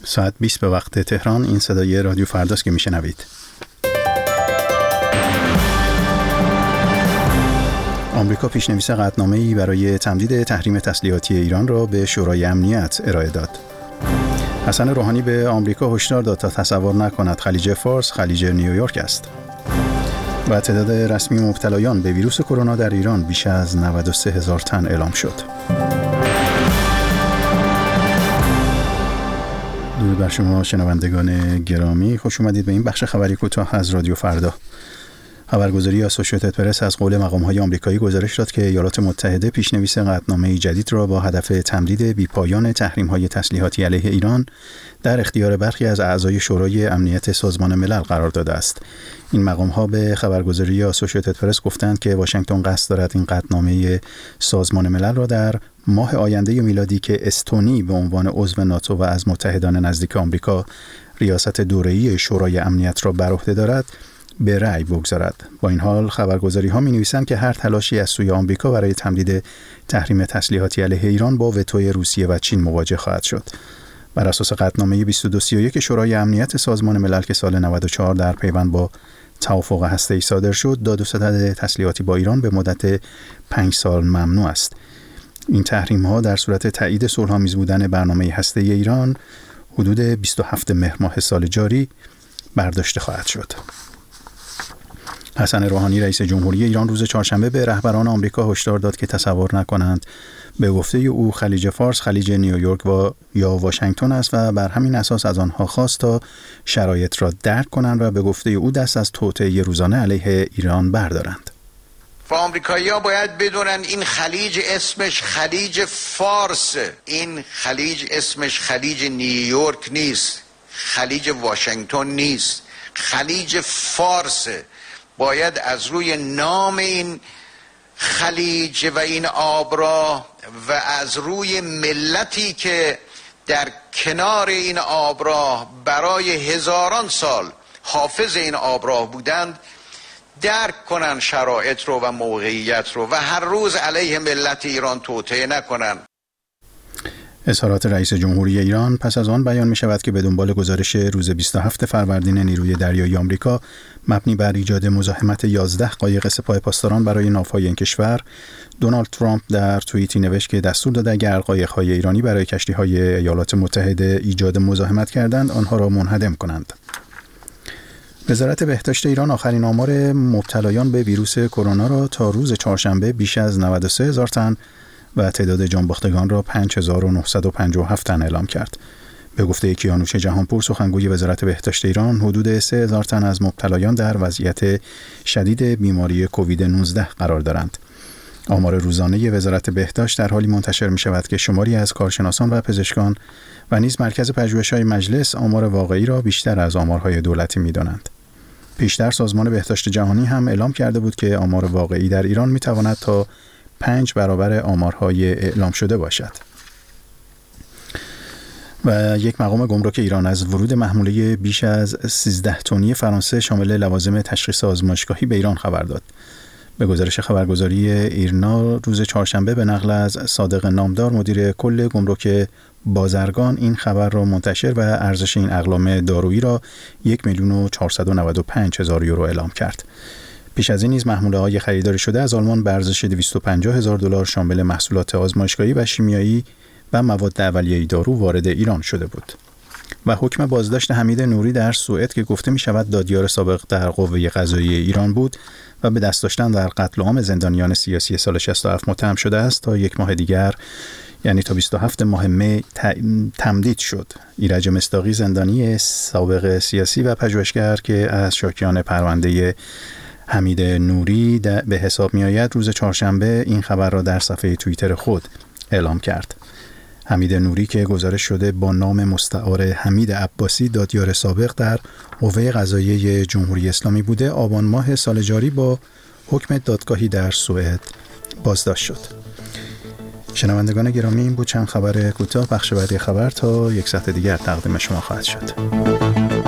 ساعت 20 به وقت تهران. این صدای رادیو فرداست که میشنوید. آمریکا پیشنویس قطعنامه‌ای برای تمدید تحریم تسلیحاتی ایران را به شورای امنیت ارائه داد. حسن روحانی به آمریکا هشدار داد تا تصور نکند خلیج فارس خلیج نیویورک است. و تعداد رسمی مبتلایان به ویروس کرونا در ایران بیش از 93,000 تن اعلام شد. درود بر شما شنوندگان گرامی، خوش اومدید به این بخش خبری کوتاه از رادیو فردا. خبرگزاری آسوشییتد پرس از قول مقام‌های آمریکایی گزارش داد که ایالات متحده پیشنویس قطعنامه‌ای جدید را با هدف تمدید بی‌پایان تحریم‌های تسلیحاتی علیه ایران در اختیار برخی از اعضای شورای امنیت سازمان ملل قرار داده است. این مقام‌ها به خبرگزاری آسوشییتد پرس گفتند که واشنگتن قصد دارد این قطعنامه سازمان ملل را در ماه آینده میلادی که استونی به عنوان عضو ناتو و از متحدان نزدیک آمریکا ریاست دوره‌ای شورای امنیت را بر عهده دارد به رأی بگذارد. با این حال خبرگزاری‌ها می‌نویسند که هر تلاشی از سوی آمریکا برای تمدید تحریم تسلیحاتی علیه ایران با وتوی روسیه و چین مواجه خواهد شد. بر اساس قطعنامه 2231 شورای امنیت سازمان ملل که سال 94 در پیوند با توافق هسته‌ای صادر شد، داد و ستد تسلیحاتی با ایران به مدت 5 سال ممنوع است. این تحریم‌ها در صورت تایید صلح‌آمیز بودن برنامه هسته‌ای ایران حدود 27 مهر ماه سال جاری برداشته خواهد شد. حسن روحانی رئیس جمهوری ایران روز چهارشنبه به رهبران آمریکا هشدار داد که تصور نکنند به گفته او خلیج فارس خلیج نیویورک یا واشنگتن است و بر همین اساس از آنها خواست تا شرایط را درک کنند و به گفته او دست از توطئه روزانه علیه ایران بردارند. آمریکایی‌ها باید بدونن این خلیج اسمش خلیج فارس، این خلیج اسمش خلیج نیویورک نیست، خلیج واشنگتن نیست، خلیج فارس. باید از روی نام این خلیج و این آبراه و از روی ملتی که در کنار این آبراه برای هزاران سال حافظ این آبراه بودند درک کنن شرایط رو و موقعیت رو و هر روز علیه ملت ایران توطئه نکنن. اظهارات رئیس جمهوری ایران پس از آن بیان می شود که به دنبال گزارش روز 27 فروردین نیروی دریایی آمریکا مبنی بر ایجاد مزاحمت 11 قایق سپاه پاسداران برای ناوهای این کشور، دونالد ترامپ در توییتی نوشت که دستور داده اگر قایق‌های ایرانی برای کشتی‌های ایالات متحده ایجاد مزاحمت کردند آنها را منهدم کنند. وزارت بهداشت ایران آخرین آمار مبتلایان به ویروس کرونا را تا روز چهارشنبه بیش از 93,000 تن و تعداد جانباختگان را 5,957 تن اعلام کرد. به گفته کیانوش جهانپور سخنگوی وزارت بهداشت ایران، حدود 3,000 تن از مبتلایان در وضعیت شدید بیماری کووید 19 قرار دارند. آمار روزانه وزارت بهداشت در حالی منتشر می شود که شماری از کارشناسان و پزشکان و نیز مرکز پژوهش‌های مجلس آمار واقعی را بیشتر از آمارهای دولتی می دانند. پیشتر سازمان بهداشت جهانی هم اعلام کرده بود که آمار واقعی در ایران می تواند تا 5 برابر آمارهای اعلام شده باشد. و یک مقام گمرک ایران از ورود محموله بیش از 13 تنی فرانسه شامل لوازم تشخیص آزمایشگاهی به ایران خبر داد. به گزارش خبرگزاری ایرنا روز چهارشنبه به نقل از صادق نامدار مدیر کل گمرک بازرگان این خبر را منتشر و ارزش این اقلام دارویی را 1,495,000 یورو اعلام کرد. پیش از این نیز محموله‌های خریداری شده از آلمان به ارزش $250,000 شامل محصولات آزمایشگاهی و شیمیایی و مواد اولیه دارو وارد ایران شده بود. و حکم بازداشت حمید نوری در سوئد که گفته می شود دادیار سابق در قوه قضاییه ایران بود و به دست داشتن در قتل عام زندانیان سیاسی سال 67 متهم شده است تا یک ماه دیگر یعنی تا 27 ماه می تمدید شد. ایرج مصداقی زندانی سابق سیاسی و پژوهشگر که از شاکیان پرونده حمید نوری به حساب می آید روز چهارشنبه این خبر را در صفحه توییتر خود اعلام کرد. حمید نوری که گزارش شده با نام مستعار حمید عباسی دادیار سابق در قوه قضاییه جمهوری اسلامی بوده، آبان ماه سال جاری با حکم دادگاهی در سوئد بازداشت شد. شنوندگان گرامی، این بود چند خبر کوتاه. بخش بعدی خبر تا یک ساعت دیگر تقدیم شما خواهد شد.